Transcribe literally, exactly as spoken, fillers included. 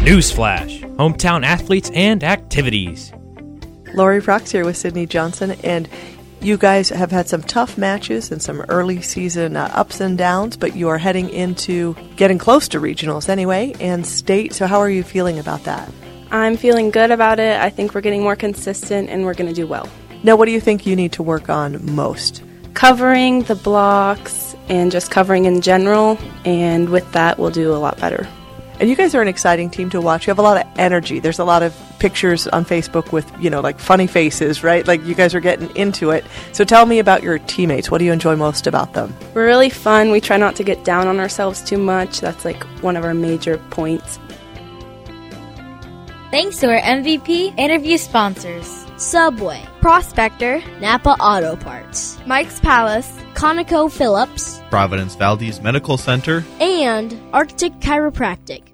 Newsflash, hometown athletes and activities. Lori Prox here with Sydney Johnson, and you guys have had some tough matches and some early season uh, ups and downs, but you are heading into getting close to regionals anyway and state. So how are you feeling about that? I'm feeling good about it. I think we're getting more consistent and we're going to do well. Now, what do you think you need to work on most? Covering the blocks and just covering in general, and with that we'll do a lot better. And you guys are an exciting team to watch. You have a lot of energy. There's a lot of pictures on Facebook with, you know, like funny faces, right? Like you guys are getting into it. So tell me about your teammates. What do you enjoy most about them? We're really fun. We try not to get down on ourselves too much. That's like one of our major points. Thanks to our M V P interview sponsors: Subway, Prospector, Napa Auto Parts, Mike's Palace, ConocoPhillips, Providence Valdez Medical Center, and Arctic Chiropractic.